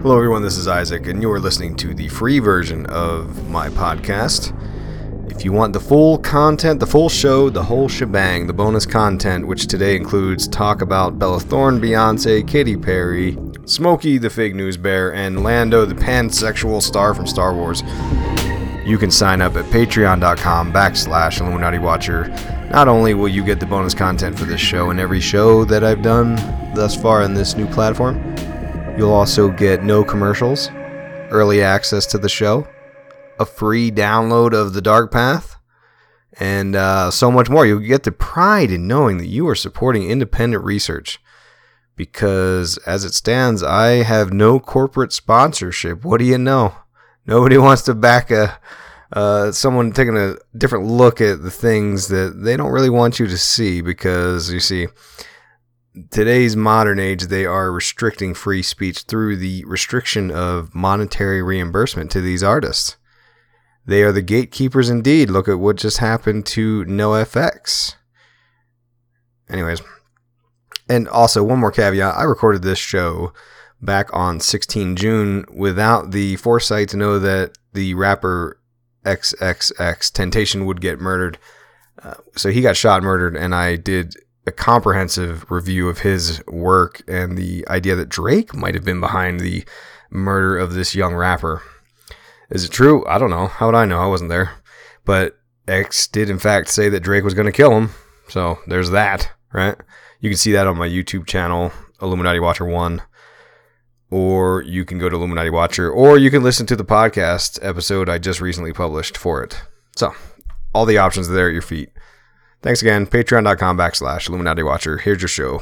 Hello everyone, this is Isaac, and you are listening to the free version of my podcast. If you want the full content, the full show, the whole shebang, the bonus content, which today includes talk about Bella Thorne, Beyonce, Katy Perry, Smokey the Fake News Bear, and Lando the pansexual star from Star Wars, you can sign up at patreon.com/Illuminati Watcher. Not only will you get the bonus content for this show and every show that I've done thus far on this new platform, you'll also get no commercials, early access to the show, a free download of The Dark Path, and so much more. You'll get the pride in knowing that you are supporting independent research. Because as it stands, I have no corporate sponsorship. What do you know? Nobody wants to back someone taking a different look at the things that they don't really want you to see, because, you see, today's modern age, they are restricting free speech through the restriction of monetary reimbursement to these artists. They are the gatekeepers indeed. Look at what just happened to NoFX. Anyways, and also one more caveat. I recorded this show back on 16 June without the foresight to know that the rapper XXXTentacion would get murdered. So he got shot and murdered, and I did a comprehensive review of his work and the idea that Drake might have been behind the murder of this young rapper. Is it true? I don't know. How would I know? I wasn't there. But X did in fact say that Drake was going to kill him. So there's that, right? You can see that on my YouTube channel, Illuminati Watcher 1. Or you can go to Illuminati Watcher, or you can listen to the podcast episode I just recently published for it. So all the options are there at your feet. Thanks again. Patreon.com/Illuminati Watcher. Here's your show.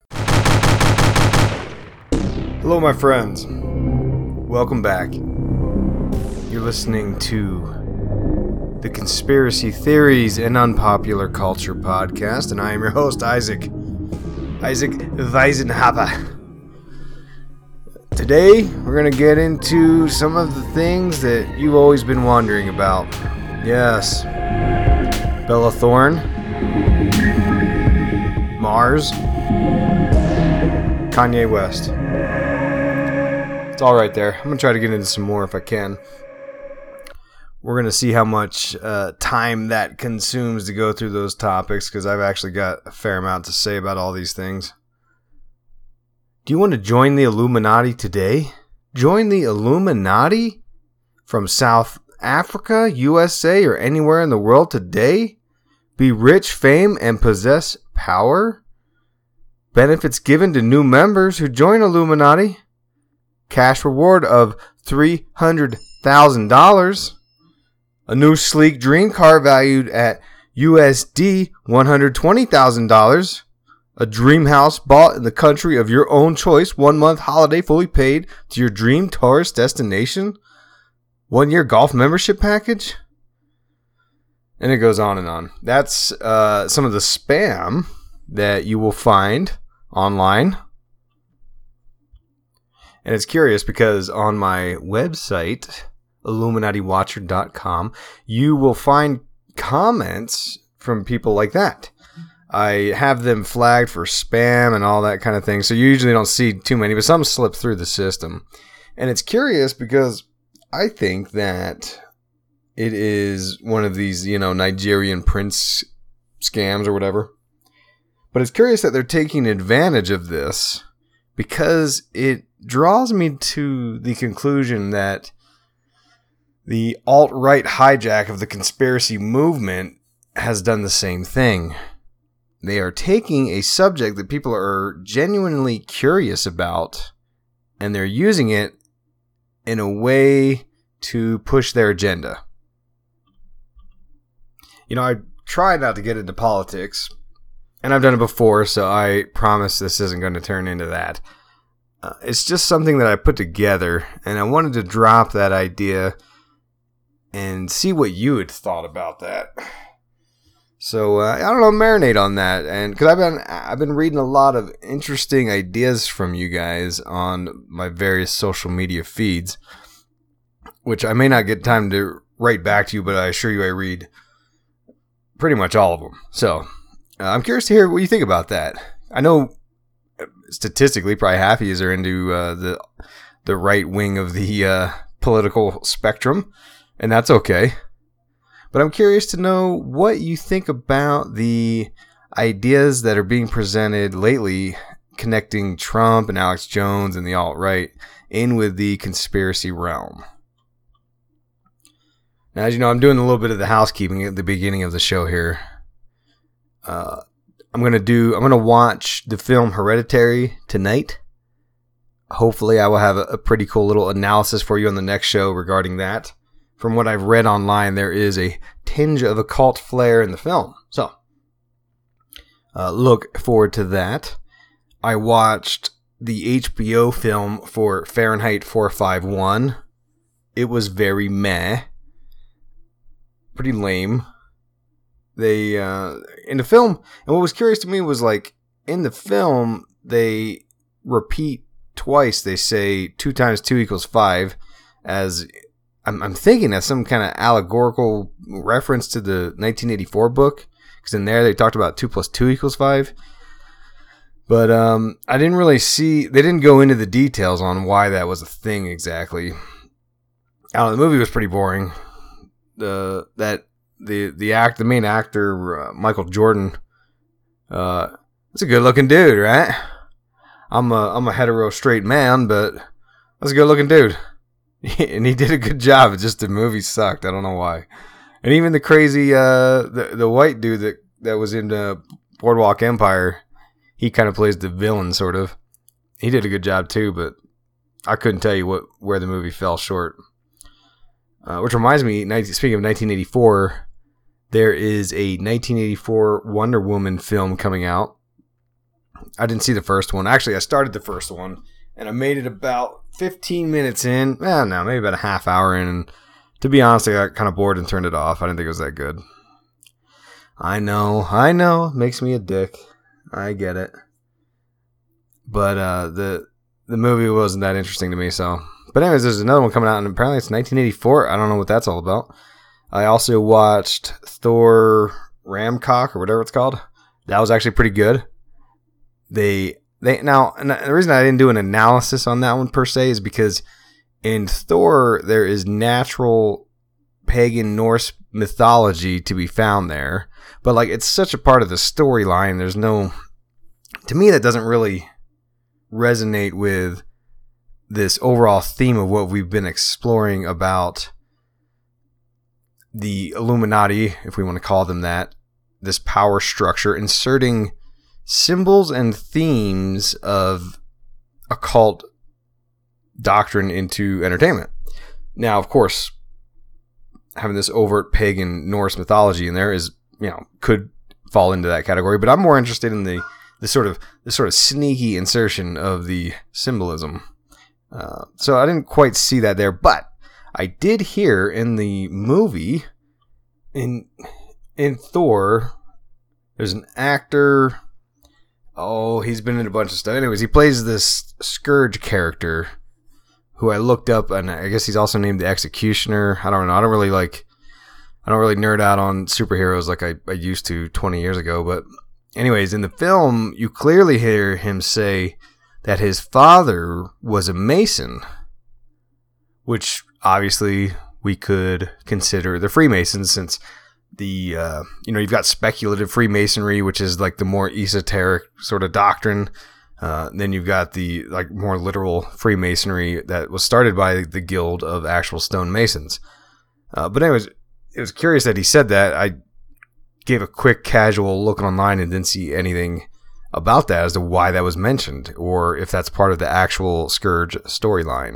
Hello, my friends. Welcome back. You're listening to the Conspiracy Theories and Unpopular Culture podcast, and I am your host, Isaac Weisenhaber. Today, we're going to get into some of the things that you've always been wondering about. Yes. Bella Thorne, Mars, Kanye West. It's all right there. I'm going to try to get into some more if I can. We're going to see how much time that consumes to go through those topics, because I've actually got a fair amount to say about all these things. Do you want to join the Illuminati today? Join the Illuminati from South Africa, USA, or anywhere in the world today? Be rich, fame, and possess power? Benefits given to new members who join Illuminati? Cash reward of $300,000? A new sleek dream car valued at USD $120,000? A dream house bought in the country of your own choice, 1 month holiday fully paid to your dream tourist destination, 1 year golf membership package, and it goes on and on. That's some of the spam that you will find online. And it's curious because on my website, IlluminatiWatcher.com, you will find comments from people like that. I have them flagged for spam and all that kind of thing, so you usually don't see too many, but some slip through the system. And it's curious because I think that it is one of these, Nigerian prince scams or whatever. But it's curious that they're taking advantage of this, because it draws me to the conclusion that the alt-right hijack of the conspiracy movement has done the same thing. They are taking a subject that people are genuinely curious about, and they're using it in a way to push their agenda. I try not to get into politics, and I've done it before, so I promise this isn't going to turn into that. It's just something that I put together, and I wanted to drop that idea and see what you had thought about that. So I don't know, marinate on that, and because I've been reading a lot of interesting ideas from you guys on my various social media feeds, which I may not get time to write back to you, but I assure you I read pretty much all of them. So I'm curious to hear what you think about that. I know statistically probably half of you are into the the right wing of the political spectrum, and that's okay. But I'm curious to know what you think about the ideas that are being presented lately connecting Trump and Alex Jones and the alt-right in with the conspiracy realm. Now, as you know, I'm doing a little bit of the housekeeping at the beginning of the show here. I'm gonna watch the film Hereditary tonight. Hopefully I will have a pretty cool little analysis for you on the next show regarding that. From what I've read online, there is a tinge of occult flair in the film. So, look forward to that. I watched the HBO film for Fahrenheit 451. It was very meh. Pretty lame. They, in the film, and what was curious to me was like, in the film, they repeat twice. They say 2 times 2 equals 5 as... I'm thinking that's some kind of allegorical reference to the 1984 book, because in there they talked about 2 plus 2 equals 5. But I didn't really see, they didn't go into the details on why that was a thing exactly. I don't know, the movie was pretty boring. The main actor, Michael Jordan, that's a good looking dude, right? I'm a hetero straight man, but that's a good looking dude. And he did a good job. It's just the movie sucked. I don't know why. And even the crazy, the white dude that was in Boardwalk Empire, he kind of plays the villain, sort of. He did a good job too, but I couldn't tell you where the movie fell short. Which reminds me, speaking of 1984, there is a 1984 Wonder Woman film coming out. I didn't see the first one. Actually, I started the first one. And I made it about 15 minutes in. Maybe about a half hour in. And to be honest, I got kind of bored and turned it off. I didn't think it was that good. I know. Makes me a dick. I get it. But the movie wasn't that interesting to me, so. But anyways, there's another one coming out, and apparently it's 1984. I don't know what that's all about. I also watched Thor Ramcock, or whatever it's called. That was actually pretty good. Now, and the reason I didn't do an analysis on that one per se is because in Thor, there is natural pagan Norse mythology to be found there. But, like, it's such a part of the storyline. There's no... To me, that doesn't really resonate with this overall theme of what we've been exploring about the Illuminati, if we want to call them that, this power structure, inserting symbols and themes of occult doctrine into entertainment. Now, of course, having this overt pagan Norse mythology in there is, could fall into that category, but I'm more interested in the sort of sneaky insertion of the symbolism. So I didn't quite see that there, but I did hear in the movie, in Thor, there's an actor. Oh, he's been in a bunch of stuff. Anyways, he plays this Scourge character who I looked up, and I guess he's also named the Executioner. I don't know. I don't really nerd out on superheroes like I used to 20 years ago. But anyways, in the film, you clearly hear him say that his father was a Mason, which obviously we could consider the Freemasons, since you've got speculative Freemasonry, which is like the more esoteric sort of doctrine. Then you've got the like more literal Freemasonry that was started by the Guild of Actual Stone Masons. But anyways, it was curious that he said that. I gave a quick casual look online and didn't see anything about that as to why that was mentioned, or if that's part of the actual Scourge storyline.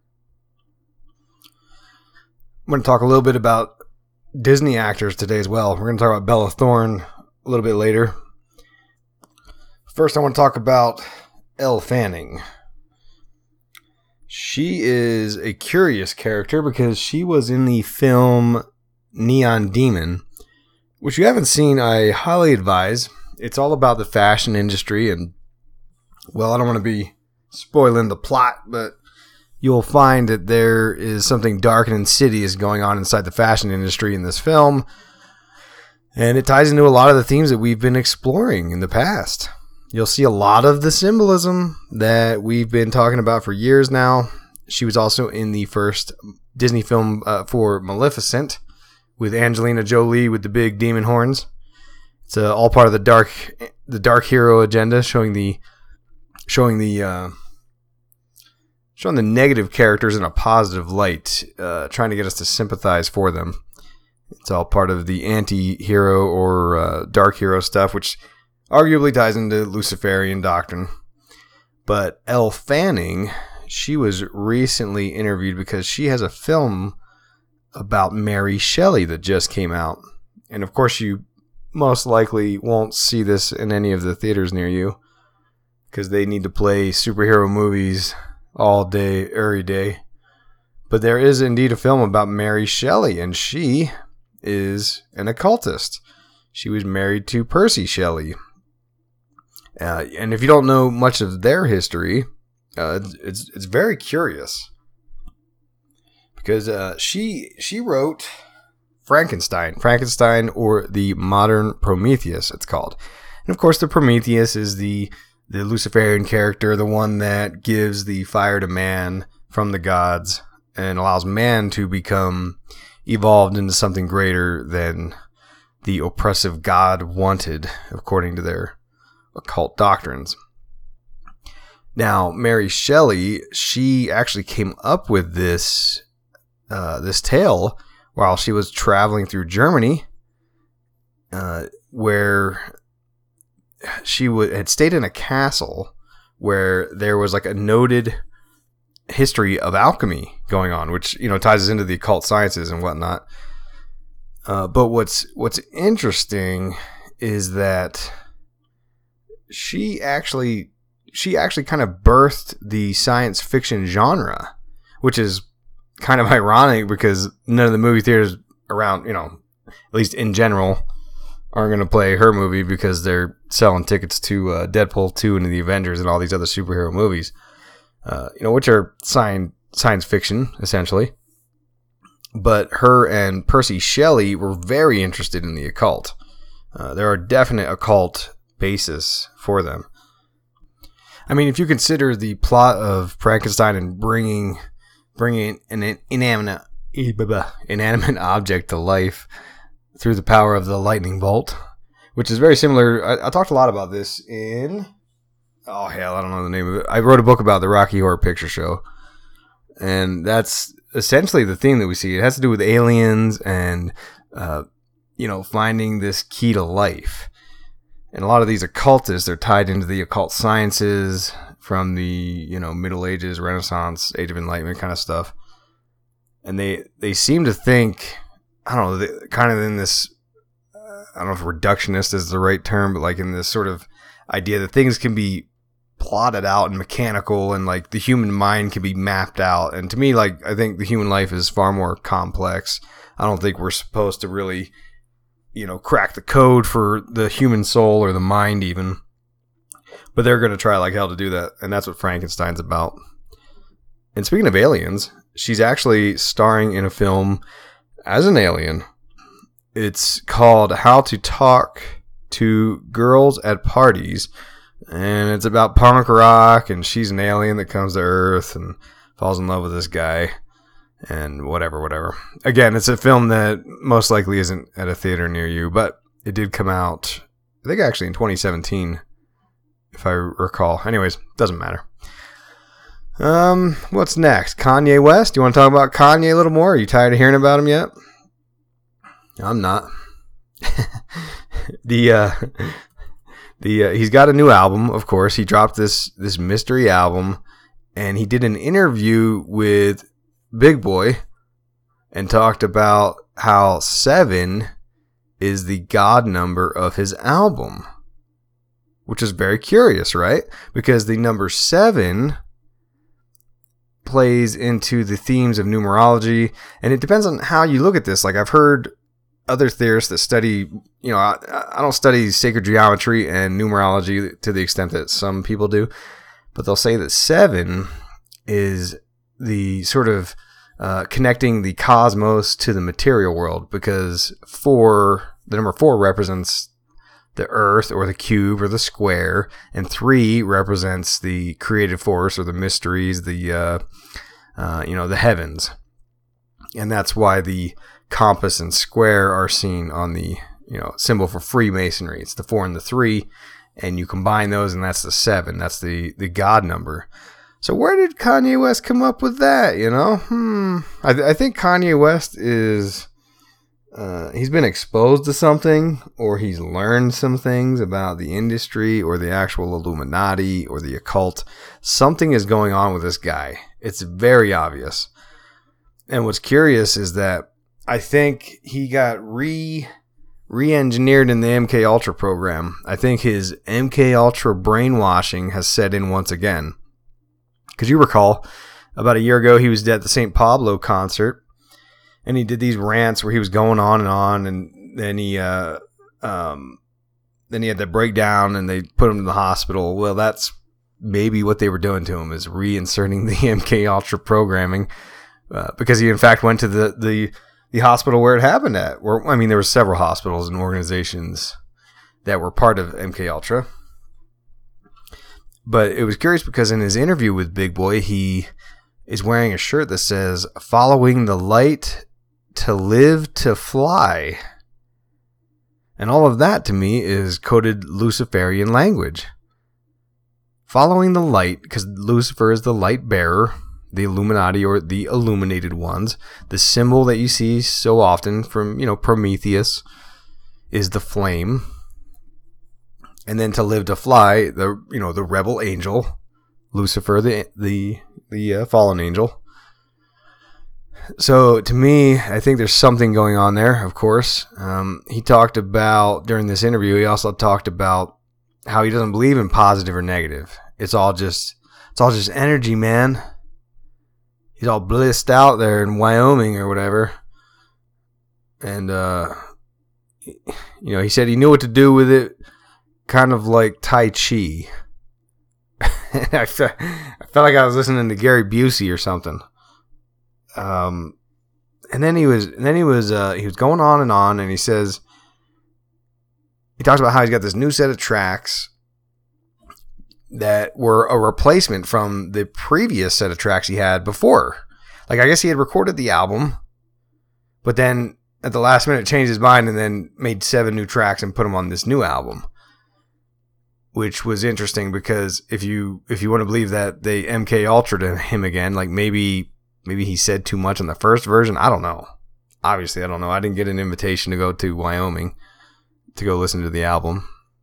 I'm going to talk a little bit about Disney actors today as well. We're going to talk about Bella Thorne a little bit later. First, I want to talk about Elle Fanning. She is a curious character because she was in the film Neon Demon, which you haven't seen. I highly advise. It's all about the fashion industry, and, well, I don't want to be spoiling the plot, but you'll find that there is something dark and insidious going on inside the fashion industry in this film. And it ties into a lot of the themes that we've been exploring in the past. You'll see a lot of the symbolism that we've been talking about for years now. She was also in the first Disney film for Maleficent with Angelina Jolie with the big demon horns. It's all part of the dark hero agenda, showing the negative characters in a positive light, trying to get us to sympathize for them. It's all part of the anti-hero or dark hero stuff, which arguably ties into Luciferian doctrine. But Elle Fanning, she was recently interviewed because she has a film about Mary Shelley that just came out. And of course, you most likely won't see this in any of the theaters near you because they need to play superhero movies all day, every day. But there is indeed a film about Mary Shelley, and she is an occultist. She was married to Percy Shelley. And if you don't know much of their history, it's very curious. Because she wrote Frankenstein, or the Modern Prometheus, it's called. And of course, the Prometheus is the Luciferian character, the one that gives the fire to man from the gods and allows man to become evolved into something greater than the oppressive god wanted, according to their occult doctrines. Now, Mary Shelley, she actually came up with this tale while she was traveling through Germany, where she had stayed in a castle where there was like a noted history of alchemy going on, which ties us into the occult sciences and whatnot. But what's interesting is that she actually kind of birthed the science fiction genre, which is kind of ironic because none of the movie theaters around, at least in general, aren't going to play her movie because they're selling tickets to Deadpool 2 and the Avengers and all these other superhero movies, which are science fiction, essentially. But her and Percy Shelley were very interested in the occult. There are definite occult bases for them. I mean, if you consider the plot of Frankenstein and bringing an inanimate object to life through the power of the lightning bolt, which is very similar. I talked a lot about this in... Oh, hell, I don't know the name of it. I wrote a book about the Rocky Horror Picture Show. And that's essentially the theme that we see. It has to do with aliens and, finding this key to life. And a lot of these occultists, they're tied into the occult sciences from the, Middle Ages, Renaissance, Age of Enlightenment kind of stuff. And they seem to think, I don't know, kind of in this, I don't know if reductionist is the right term, but like in this sort of idea that things can be plotted out and mechanical and like the human mind can be mapped out. And to me, like, I think the human life is far more complex. I don't think we're supposed to really, crack the code for the human soul or the mind even. But they're going to try like hell to do that. And that's what Frankenstein's about. And speaking of aliens, she's actually starring in a film as an alien. It's called How to Talk to Girls at Parties. And it's about punk rock, and she's an alien that comes to Earth and falls in love with this guy. And whatever. Again, it's a film that most likely isn't at a theater near you, but it did come out, I think actually in 2017, if I recall. Anyways, doesn't matter. What's next? Kanye West? Do you want to talk about Kanye a little more? Are you tired of hearing about him yet? I'm not. He's got a new album, of course. He dropped this mystery album, and he did an interview with Big Boy and talked about how 7 is the God number of his album, which is very curious, right? Because the number 7 plays into the themes of numerology, and it depends on how you look at this. Like, I've heard other theorists that study, I don't study sacred geometry and numerology to the extent that some people do, but they'll say that 7 is the sort of connecting the cosmos to the material world, because the number 4 represents the earth or the cube or the square, and 3 represents the creative force or the mysteries, the the heavens. And that's why the compass and square are seen on the, symbol for Freemasonry. It's the 4 and the 3, and you combine those, and that's the 7. That's the God number. So where did Kanye West come up with that, I think Kanye West is, he's been exposed to something, or he's learned some things about the industry or the actual Illuminati or the occult. Something is going on with this guy. It's very obvious. And what's curious is that I think he got re-engineered in the MK Ultra program. I think his MK Ultra brainwashing has set in once again. Because you recall, about a year ago, he was at the St. Pablo concert, and he did these rants where he was going on, and then he had that breakdown, and they put him in the hospital. Well, that's maybe what they were doing to him, is reinserting the MK Ultra programming. Because he in fact went to the hospital where it happened at. There were several hospitals and organizations that were part of MK Ultra. But it was curious because in his interview with Big Boy, he is wearing a shirt that says, "Following the light to live to fly." And all of that to me is coded Luciferian language. Following the light, because Lucifer is the light bearer. The Illuminati, or the illuminated ones. The symbol that you see so often from, Prometheus is the flame. And then to live to fly, the rebel angel, Lucifer, the fallen angel. So to me, I think there's something going on there, of course. He talked about, during this interview, he also talked about how he doesn't believe in positive or negative. It's all just energy, man. He's all blissed out there in Wyoming or whatever. And, he said he knew what to do with it, kind of like Tai Chi. I felt like I was listening to Gary Busey or something. And then he was going on, and he talks about how he's got this new set of tracks that were a replacement from the previous set of tracks he had before. Like, I guess he had recorded the album, but then at the last minute changed his mind and then made 7 new tracks and put them on this new album. Which was interesting because if you want to believe that they MK Ultra'd him again, like maybe he said too much on the first version. I don't know. Obviously, I don't know. I didn't get an invitation to go to Wyoming to go listen to the album.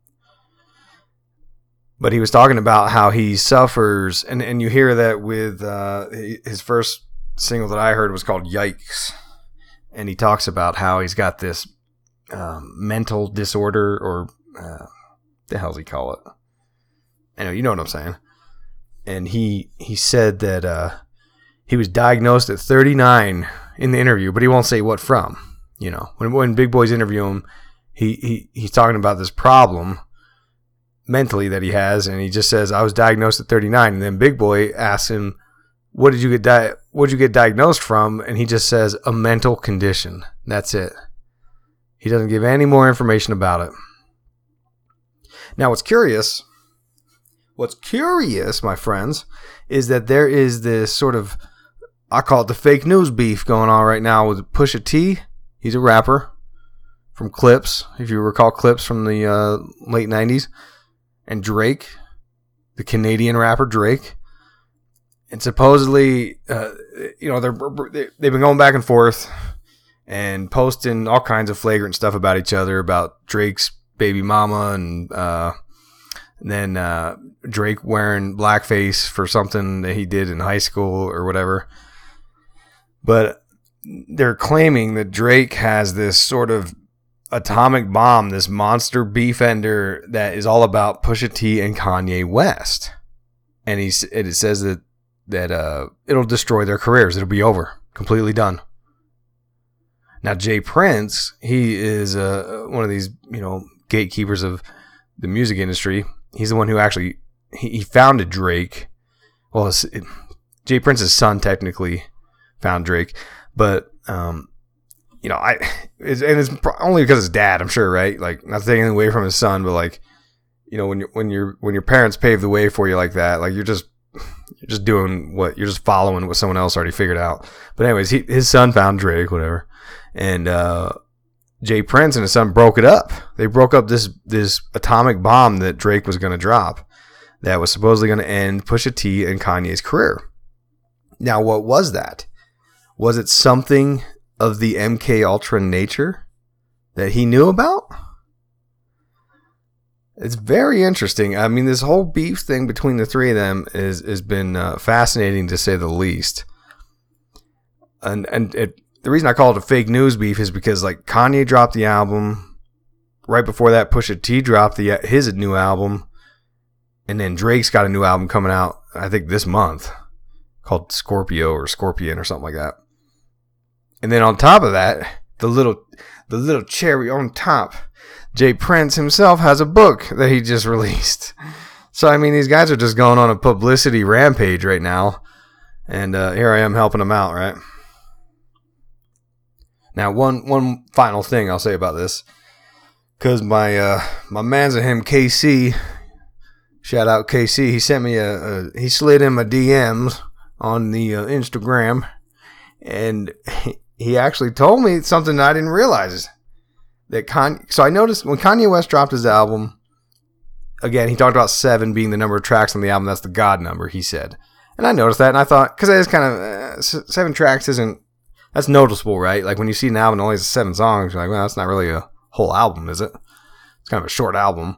But he was talking about how he suffers, and you hear that with his first single that I heard was called Yikes. And he talks about how he's got this mental disorder, or the hell's he call it? I know, you know what I'm saying. And he said that he was diagnosed at 39 in the interview, but he won't say what from. When Big Boy's interview him, he's talking about this problem mentally that he has, and he just says, "I was diagnosed at 39." And then Big Boy asks him, what did you get diagnosed from? And he just says, "A mental condition." That's it. He doesn't give any more information about it. Now, what's curious, my friends, is that there is this sort of, I call it the fake news beef going on right now with Pusha T. He's a rapper from Clips, if you recall Clips from the late 90s. And Drake, the Canadian rapper Drake. And supposedly, they've been going back and forth and posting all kinds of flagrant stuff about each other, about Drake's baby mama, and then Drake wearing blackface for something that he did in high school or whatever. But they're claiming that Drake has this sort of atomic bomb, this monster beef ender that is all about Pusha T and Kanye West. And it says that it'll destroy their careers. It'll be over. Completely done. Now, Jay Prince, he is one of these, gatekeepers of the music industry. He's the one who actually, he founded Drake. Well, Jay Prince's son technically found Drake. But, it's only because his dad, I'm sure, right? Like, not taking away from his son, but like, when your parents pave the way for you like that, like, you're just doing you're just following what someone else already figured out. But anyways, his son found Drake, whatever, and Jay Prince and his son broke it up. They broke up this atomic bomb that Drake was going to drop that was supposedly going to end Pusha T and Kanye's career. Now, what was that? Was it something of the MK Ultra nature that he knew about? It's very interesting. I mean, this whole beef thing between the three of them has been fascinating to say the least. And the reason I call it a fake news beef is because like Kanye dropped the album right before that. Pusha T dropped his new album, and then Drake's got a new album coming out, I think this month, called Scorpio or Scorpion or something like that. And then on top of that, the little cherry on top, Jay Prince himself has a book that he just released. So, I mean, these guys are just going on a publicity rampage right now. And here I am helping them out, right? Now, one final thing I'll say about this. Because my man's of him, KC, shout out KC, he sent me he slid in my DMs on the Instagram. And he actually told me something I didn't realize. So I noticed when Kanye West dropped his album, again, he talked about 7 being the number of tracks on the album. That's the God number, he said. And I noticed that, and I thought, because it is kind of, 7 tracks that's noticeable, right? Like when you see an album that only has 7 songs, you're like, well, that's not really a whole album, is it? It's kind of a short album.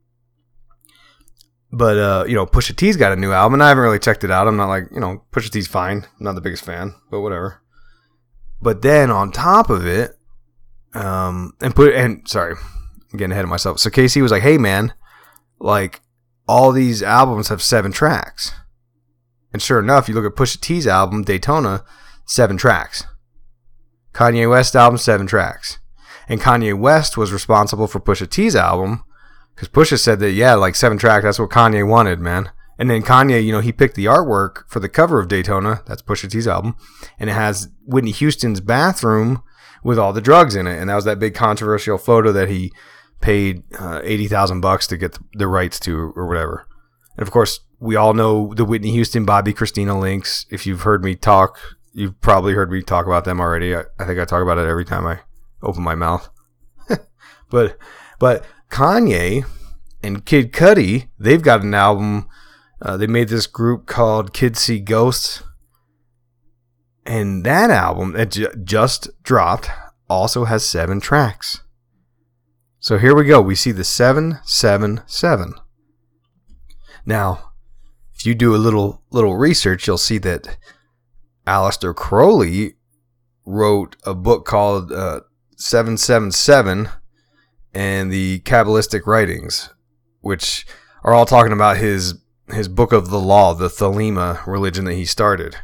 But, Pusha T's got a new album, and I haven't really checked it out. I'm not like, Pusha T's fine. I'm not the biggest fan, but whatever. But then on top of it, sorry, I'm getting ahead of myself. So KC was like, hey man, like all these albums have 7 tracks. And sure enough, you look at Pusha T's album, Daytona, 7 tracks. Kanye West's album, 7 tracks. And Kanye West was responsible for Pusha T's album because Pusha said that, yeah, like 7 tracks, that's what Kanye wanted, man. And then Kanye, he picked the artwork for the cover of Daytona, that's Pusha T's album, and it has Whitney Houston's bathroom with all the drugs in it. And that was that big controversial photo that he paid $80,000 to get the rights to or whatever. And of course, we all know the Whitney Houston, Bobby Christina links. If you've heard me talk, you've probably heard me talk about them already. I think I talk about it every time I open my mouth. But Kanye and Kid Cudi, they've got an album. They made this group called Kids See Ghosts. And that album that just dropped also has 7 tracks. So here we go. We see the 777. Now, if you do a little research, you'll see that Aleister Crowley wrote a book called 777 and the Kabbalistic Writings, which are all talking about his book of the law, the Thelema religion that he started.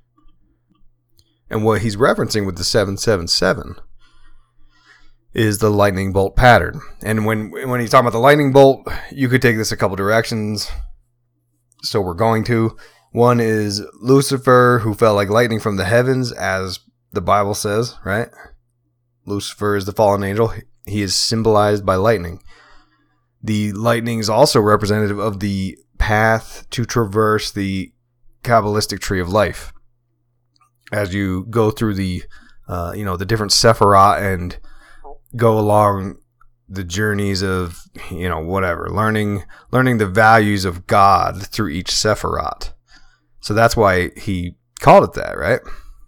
And what he's referencing with the 777 is the lightning bolt pattern. And when he's talking about the lightning bolt, you could take this a couple directions. So we're going to. One is Lucifer, who fell like lightning from the heavens, as the Bible says, right? Lucifer is the fallen angel. He is symbolized by lightning. The lightning is also representative of the path to traverse the Kabbalistic tree of life. As you go through the different Sephirot and go along the journeys of, learning the values of God through each Sephirot. So that's why he called it that, right?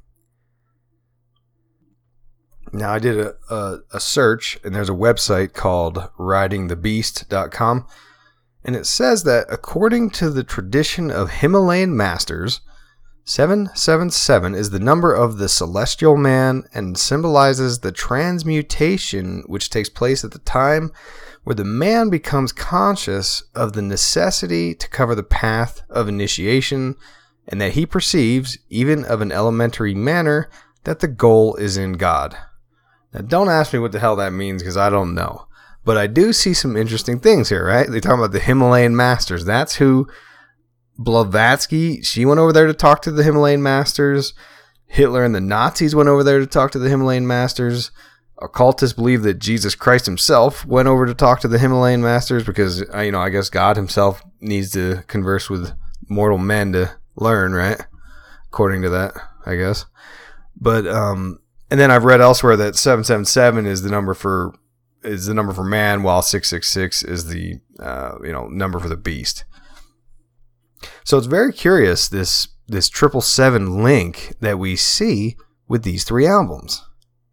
Now, I did a search, and there's a website called ridingthebeast.com, and it says that according to the tradition of Himalayan masters, 777 is the number of the celestial man and symbolizes the transmutation which takes place at the time where the man becomes conscious of the necessity to cover the path of initiation and that he perceives, even of an elementary manner, that the goal is in God. Now, don't ask me what the hell that means because I don't know. But I do see some interesting things here, right? They talk about the Himalayan masters. That's who Blavatsky, she went over there to talk to the Himalayan masters. Hitler and the Nazis went over there to talk to the Himalayan masters. Occultists believe that Jesus Christ himself went over to talk to the Himalayan masters because, I guess God himself needs to converse with mortal men to learn, right? According to that, I guess. But and then I've read elsewhere that 777 is the number for man, while 666 is the number for the beast. So it's very curious, this 777 link that we see with these 3 albums.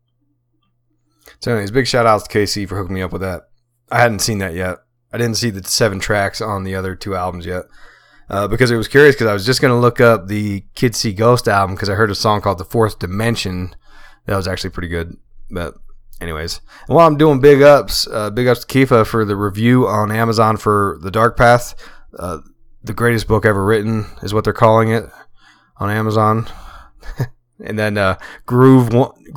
So anyways, big shout out to KC for hooking me up with that. I hadn't seen that yet. I didn't see the 7 tracks on the other 2 albums yet. Because it was curious, because I was just going to look up the Kids See Ghost album because I heard a song called The Fourth Dimension. That was actually pretty good. But anyways, and while I'm doing big ups to Kifa for the review on Amazon for The Dark Path. The greatest book ever written is what they're calling it on Amazon. And then Groove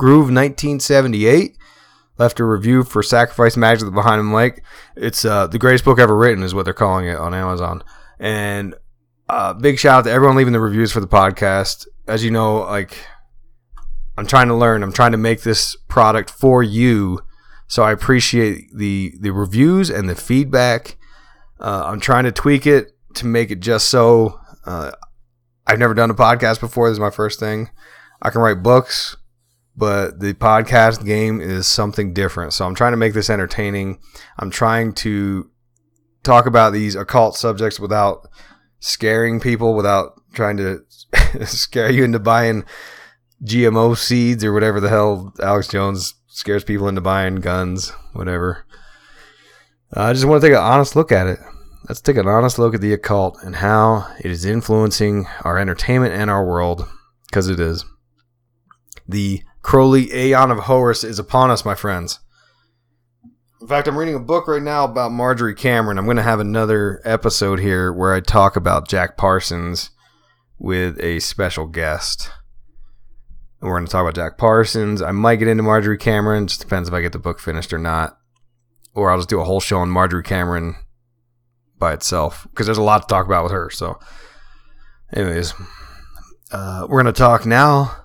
1978 left a review for Sacrifice Magic: The Behind Him Lake. It's the greatest book ever written is what they're calling it on Amazon. And big shout out to everyone leaving the reviews for the podcast. As you know, like, I'm trying to learn. I'm trying to make this product for you. So I appreciate the reviews and the feedback. I'm trying to tweak it to make it just so. I've never done a podcast before. This is my first thing. I can write books, but the podcast game is something different. So I'm trying to make this entertaining. I'm trying to talk about these occult subjects without scaring people, without trying to scare you into buying GMO seeds or whatever the hell Alex Jones scares people into buying, guns, whatever. I just want to take an honest look at it. Let's take an honest look at the occult and how it is influencing our entertainment and our world, because it is. The Crowley Aeon of Horus is upon us, my friends. In fact, I'm reading a book right now about Marjorie Cameron. I'm going to have another episode here where I talk about Jack Parsons with a special guest. And we're going to talk about Jack Parsons. I might get into Marjorie Cameron. It just depends if I get the book finished or not. Or I'll just do a whole show on Marjorie Cameron by itself, because there's a lot to talk about with her. So anyways, we're going to talk now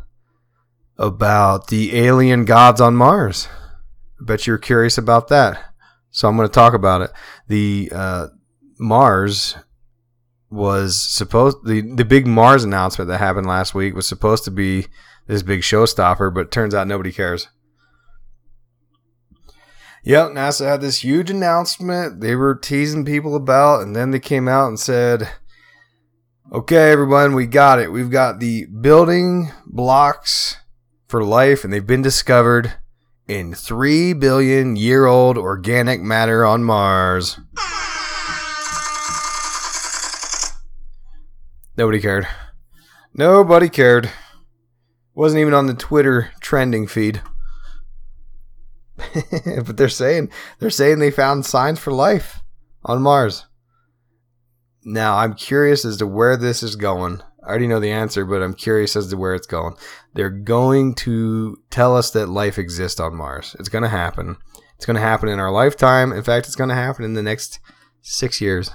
about the alien gods on Mars. I bet you're curious about that. So I'm going to talk about it. The Mars was supposed, the big Mars announcement that happened last week was supposed to be this big showstopper, but it turns out nobody cares. Yep, NASA had this huge announcement they were teasing people about, and then they came out and said, okay, everyone, we got it. We've got the building blocks for life, and they've been discovered in 3 billion year old organic matter on Mars. Nobody cared. Nobody cared. Wasn't even on the Twitter trending feed. But they're saying they found signs for life on Mars. Now, I'm curious as to where this is going. I already know the answer, but I'm curious as to where it's going. They're going to tell us that life exists on Mars. It's going to happen. It's going to happen in our lifetime. In fact, it's going to happen in the next 6 years.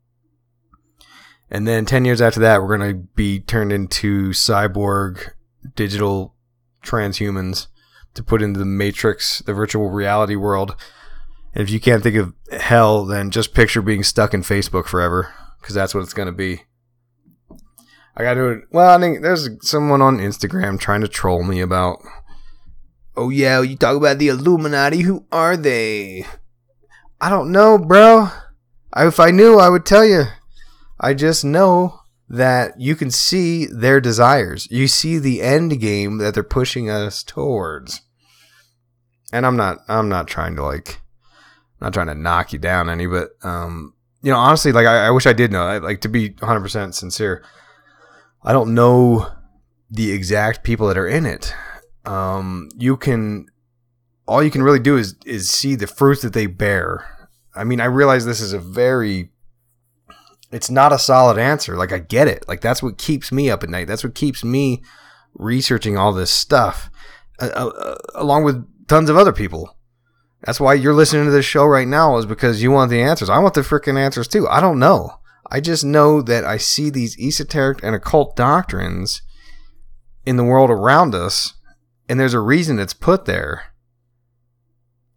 And then 10 years after that, we're going to be turned into cyborg digital transhumans to put into the Matrix, the virtual reality world. And if you can't think of hell, then just picture being stuck in Facebook forever, because that's what it's going to be. I got to. Well, I think there's someone on Instagram trying to troll me about, oh yeah, you talk about the Illuminati. Who are they? I don't know, bro. If I knew, I would tell you. I just know that you can see their desires. You see the end game that they're pushing us towards. And I'm not trying to not trying to knock you down any, but honestly, I wish I did know. To be 100% sincere, I don't know the exact people that are in it. All you can really do is see the fruits that they bear. I mean, I realize this is it's not a solid answer. I get it. That's what keeps me up at night. That's what keeps me researching all this stuff, along with tons of other people. That's why you're listening to this show right now, is because you want the answers. I want the freaking answers too. I don't know. I just know that I see these esoteric and occult doctrines in the world around us, and there's a reason it's put there.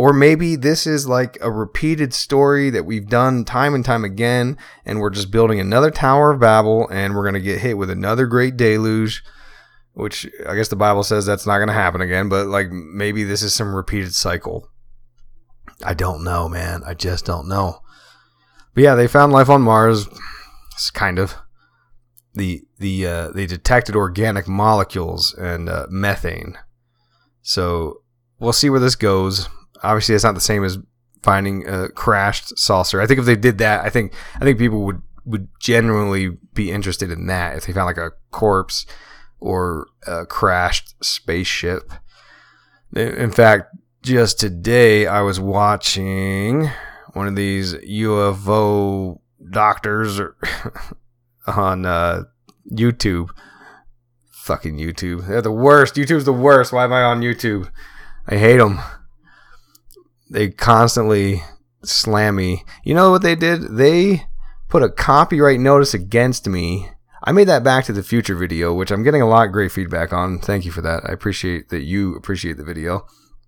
Or maybe this is like a repeated story that we've done time and time again, and we're just building another Tower of Babel, and we're going to get hit with another great deluge, which I guess the Bible says that's not going to happen again, but like maybe this is some repeated cycle. I don't know, man. I just don't know. But yeah, they found life on Mars. It's kind of. They detected organic molecules and methane. So we'll see where this goes. Obviously, it's not the same as finding a crashed saucer. I think if they did that, I think people would genuinely be interested in that if they found like a corpse or a crashed spaceship. In fact, just today I was watching one of these UFO doctors on YouTube. Fucking YouTube. They're the worst. YouTube's the worst. Why am I on YouTube? I hate them. They constantly slam me. You know what they did? They put a copyright notice against me. I made that Back to the Future video, which I'm getting a lot of great feedback on. Thank you for that. I appreciate that you appreciate the video.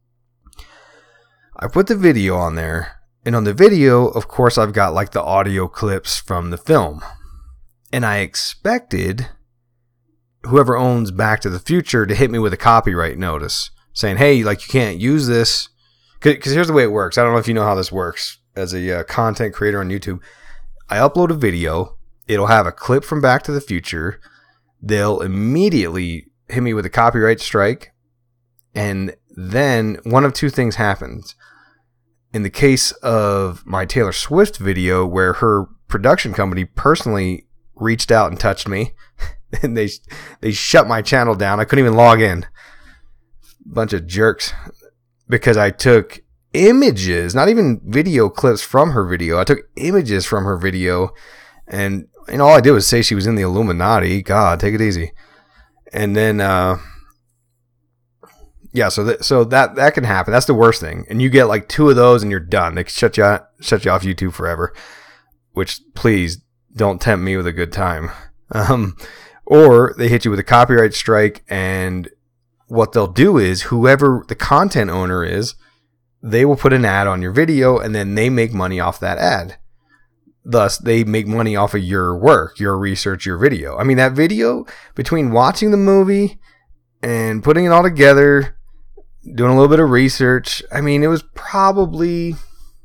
I put the video on there, and on the video, of course, I've got like the audio clips from the film. And I expected whoever owns Back to the Future to hit me with a copyright notice saying, hey, like you can't use this. Because here's the way it works. I don't know if you know how this works as a content creator on YouTube. I upload a video. It'll have a clip from Back to the Future. They'll immediately hit me with a copyright strike. And then one of two things happens. In the case of my Taylor Swift video, where her production company personally reached out and touched me, and they shut my channel down. I couldn't even log in. Bunch of jerks. Because I took images, not even video clips from her video. I took images from her video, and all I did was say she was in the Illuminati. God, take it easy. And then, yeah, so that can happen. That's the worst thing. And you get like 2 of those, and you're done. They shut you off YouTube forever. Which, please, don't tempt me with a good time. Or they hit you with a copyright strike, and what they'll do is whoever the content owner is, they will put an ad on your video, and then they make money off that ad. Thus, they make money off of your work, your research, your video. I mean, that video, between watching the movie and putting it all together, doing a little bit of research, I mean, it was probably,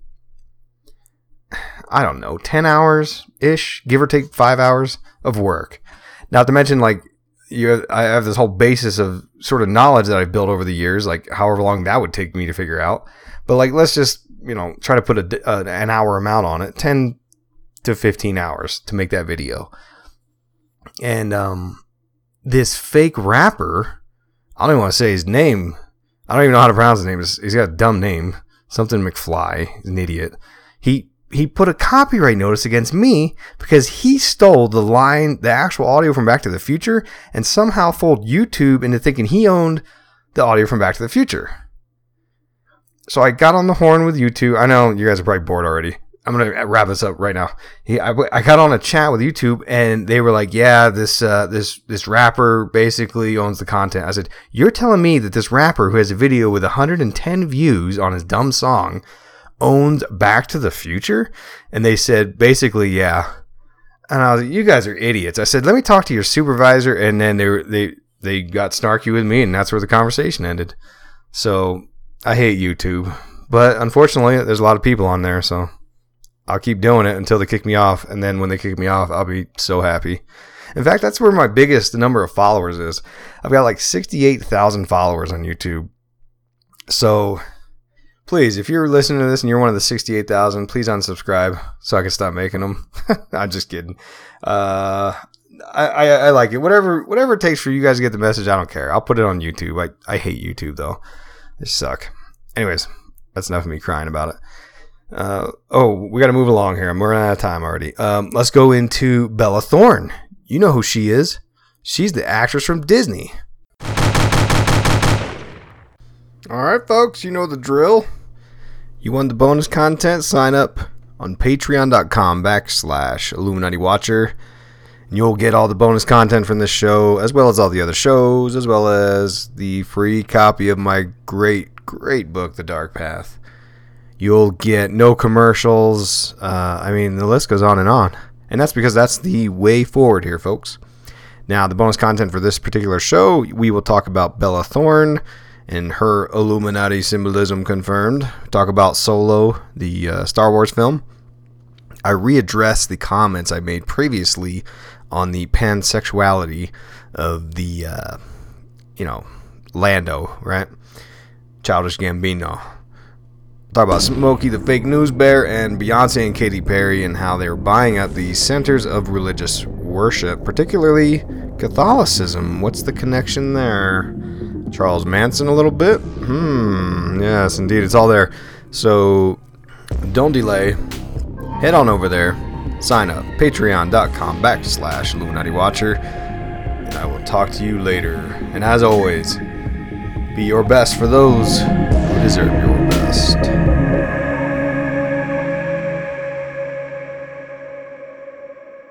I don't know, 10 hours-ish, give or take 5 hours of work. Not to mention, like, I have this whole basis of sort of knowledge that I've built over the years, like however long that would take me to figure out. But like, let's just, try to put an hour amount on it, 10 to 15 hours to make that video. And this fake rapper, I don't even want to say his name. I don't even know how to pronounce his name. He's got a dumb name. Something McFly. He's an idiot. He put a copyright notice against me because he stole the actual audio from Back to the Future, and somehow fooled YouTube into thinking he owned the audio from Back to the Future. So I got on the horn with YouTube. I know you guys are probably bored already. I'm going to wrap this up right now. I got on a chat with YouTube, and they were like, yeah, this rapper basically owns the content. I said, you're telling me that this rapper who has a video with 110 views on his dumb song owns Back to the Future? And they said, basically, yeah. And I was like, you guys are idiots. I said, let me talk to your supervisor. And then they got snarky with me, and that's where the conversation ended. So I hate YouTube. But unfortunately, there's a lot of people on there, so I'll keep doing it until they kick me off. And then when they kick me off, I'll be so happy. In fact, that's where my biggest number of followers is. I've got like 68,000 followers on YouTube. So please, if you're listening to this and you're one of the 68,000, please unsubscribe so I can stop making them. I'm just kidding. I like it. Whatever it takes for you guys to get the message, I don't care. I'll put it on YouTube. I hate YouTube, though. They suck. Anyways, that's enough of me crying about it. We got to move along here. I'm running out of time already. Let's go into Bella Thorne. You know who she is. She's the actress from Disney. All right, folks, you know the drill. You want the bonus content? Sign up on patreon.com/Illuminati Watcher. And you'll get all the bonus content from this show, as well as all the other shows, as well as the free copy of my great book, The Dark Path. You'll get no commercials. I mean, the list goes on. And that's because that's the way forward here, folks. Now, the bonus content for this particular show, we will talk about Bella Thorne and her Illuminati symbolism confirmed. Talk about Solo, the Star Wars film. I readdress the comments I made previously on the pansexuality of the, Lando, right? Childish Gambino. Talk about Smokey the fake news bear and Beyonce and Katy Perry and how they were buying up the centers of religious worship, particularly Catholicism. What's the connection there? Charles Manson a little bit? Yes, indeed. It's all there. So don't delay. Head on over there. Sign up. Patreon.com/Illuminati Watcher. And I will talk to you later. And as always, be your best for those who deserve your best.